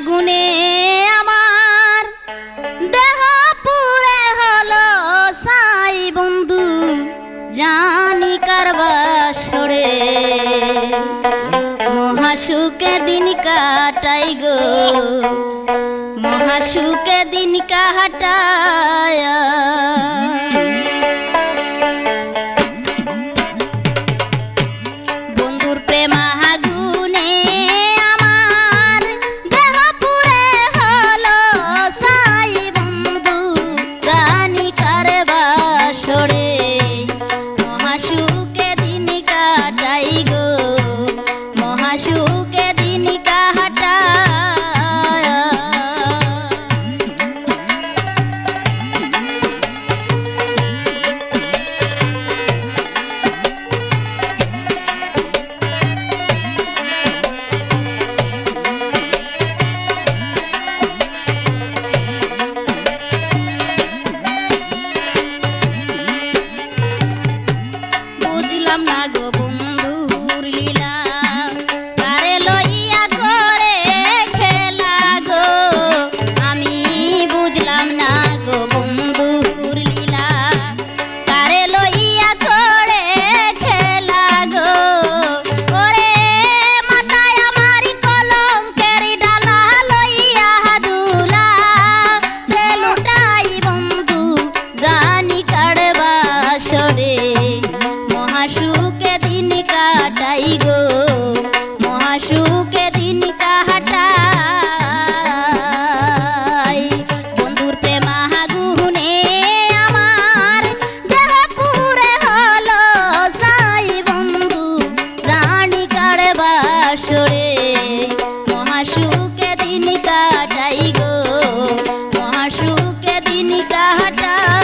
আগুনে আমার দেহ পুরে হলো সাই বন্ধু জানি কার বাসরে মহাসুখে দিন কাটাই গো মহাসুখে দিন কাটায় বন্ধুর প্রেম আগুনে আমার দেহ পুরে হলো সাই বন্ধু জানি কার বাসরে মহাসুখে দিন কাটাই গো মহাসুখে দিন কাটায় বুঝলাম না গো বন্ধুর লীলা কারে লইয়া করে খেলা গো আমি বুঝলাম না গো বন্ধুর লীলা কারে লইয়া করে খেলা গো ওরে মাথায় আমার কলঙ্কের ডালা লইয়া দুলা লুটাই বন্ধু জানি কার বাসরে মহাসুখে দিন কাটাই গো মহাসুখে দিন কাটাই বন্ধুর প্রেম আগুনে আমার দেহ পুরে হলো সাই বন্ধু জানি কার বাসরে মহাসুখে দিন কাটাই গো মহাসুখে দিন কাটাই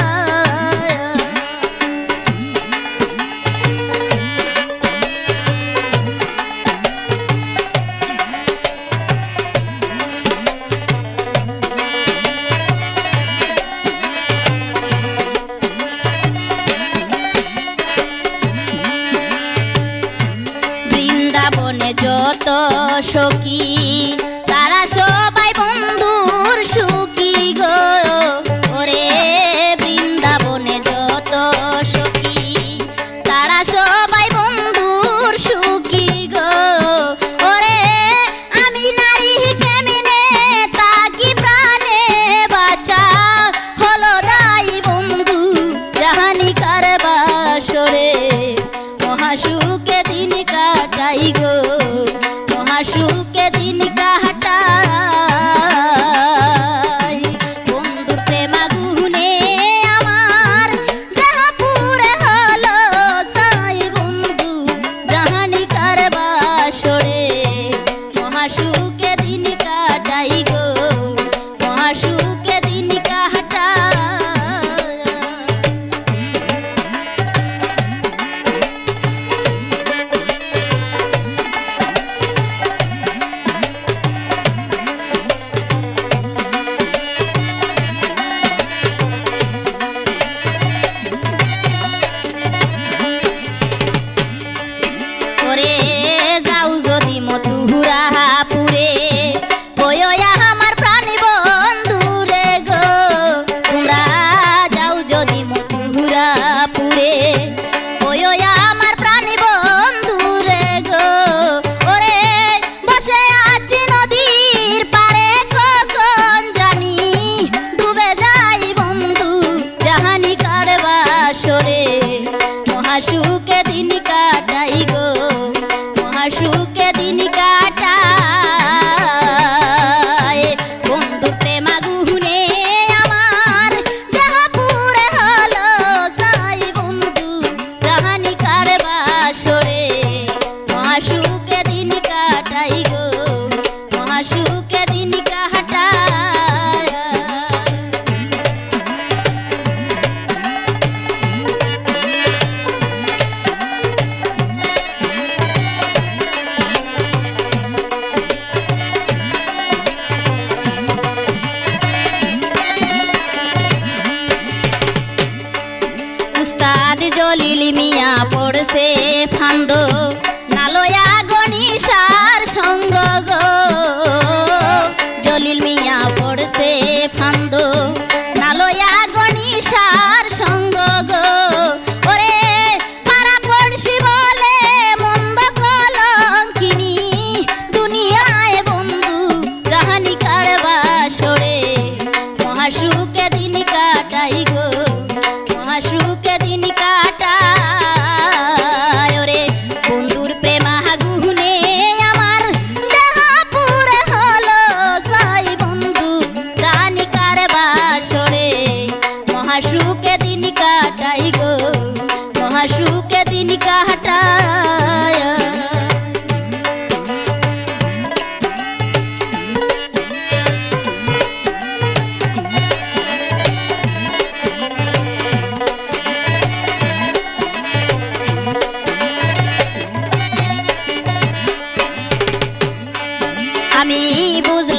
বৃন্দাবনে যত সখী তারা সবাই বন্ধুর সুখী গো ওরে বৃন্দাবনে যত সখী তারা সবাই বন্ধুর সুখী গো ওরে আমি নারী কেমনে তাকি প্রাণে বাঁচা হলো দাই বন্ধু জাহানি কার বাসরে মহাসুখে দিন কাটাই গো মহাসুখে দিন কাটাই বন্ধু প্রেম আগুনে আমার দেহ পুরে হলো সাই বন্ধু জাহানি কার বাসরে মহাসুখে দিন কাটাই গো মহাসুখে দিন কাটাই করে যাও যদি মথুরা পুরে ওয়া আমার প্রাণী বন্ধু রে গো তোমরা যাও যদি মথুরা পুরে ওয়া আমার প্রাণী বন্ধু রে গো ওরে বসে আছি নদীর পারে কখন জানি ডুবে যাই বন্ধু জাহানি কার বাসরে মহাসুখে দিন কাটাই গো মহাসুখে দিন কাটাই বন্ধু প্রেম আগুনে আমার দেহ পুরে হলো সাই বন্ধু জাহানি কার বাসরে মহাসুখে দিন কাটাই গো মহাসুখে দিন কাটাই উস্তাদ জলিল মিয়া পড়ছে ফান্দো নালয়া গণিসার সঙ্গ গো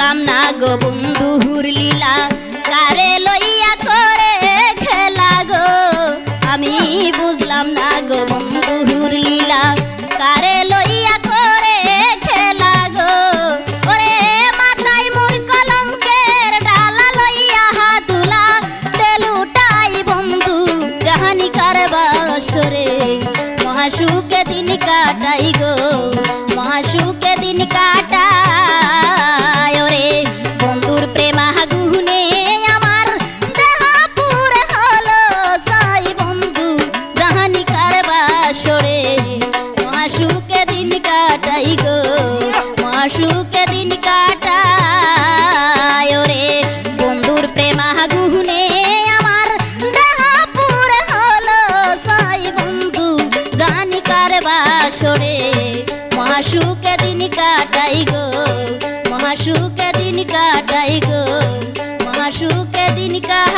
বুঝলাম না গো বন্ধুর লীলা কারে লইয়া করে খেলা গো আমি বুঝলাম না গো বন্ধুর লীলা কারে লইয়া করে খেলা গো ওরে মাথায় মোর কলঙ্কের ডালা লইয়া হাতুলা তেলুটাই বন্ধু জাহানি কার বাসরে মহাসুখে দিন কাটাই গো মহাসুখে দিন কাটাই ওরে বন্ধুর প্রেমা গুনে আমার দেহা পুরে হলো সাই বন্ধু জাহানি কার বাসরে মহাসুখে দিন কাটাই গো মহাসুখে দিন কাটাই ওরে বন্ধুর প্রেমা গুনে আমার দেহা পুরে হলো সাই বন্ধু জানি কার বাসরে মহাসুখে দিন কাটাই গো মহাসুখে দিন কাটাই গো মহাসুখে দিন কাটাই